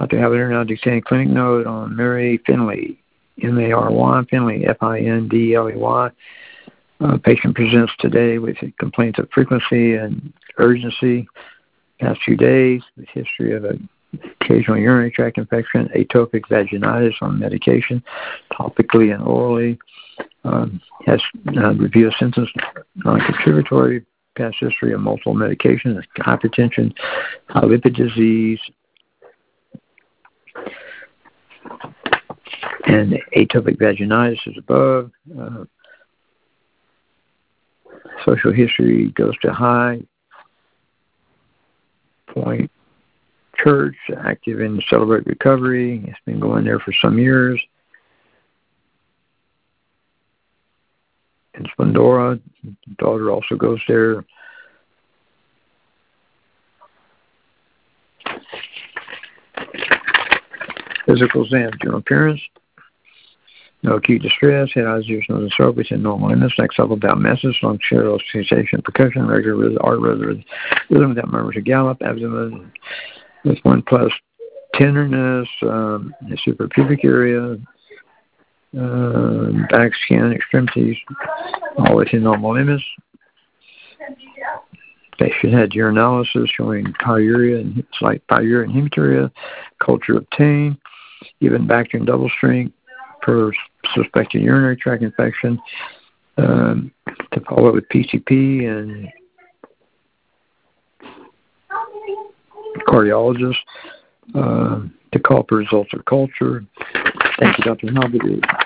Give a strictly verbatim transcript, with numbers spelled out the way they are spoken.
To have an internal clinic note on Mary Finley, M A R Y, Finley, F I N D L E Y. Uh, patient presents today with complaints of frequency and urgency. Past few days, with history of an occasional urinary tract infection, atopic vaginitis on medication, topically and orally. Um, has uh, review of symptoms, non-contributory, past history of multiple medications, hypertension, high lipid disease, and atopic vaginitis is above. Uh, social history goes to high. Point Church, active in Celebrate Recovery. It's been going there for some years. In Splendora, daughter also goes there. Physical exam, general appearance. No acute distress, head, eyes, ears, nose, and throat within normal limits. Next up without messes, lung, share, sensation, percussion, regular rhythm, art, rhythm, rhythm without murmurs or gallop, abdomen with one plus tenderness, um, the suprapubic area, uh, back, skin, extremities, all within normal limits. Patient had urinalysis showing pyuria and slight pyuria and hematuria, culture obtained, even bacterium double strength per suspected urinary tract infection, um, to follow with P C P and cardiologist, uh, to call for results of culture. Thank you, Doctor Halbert.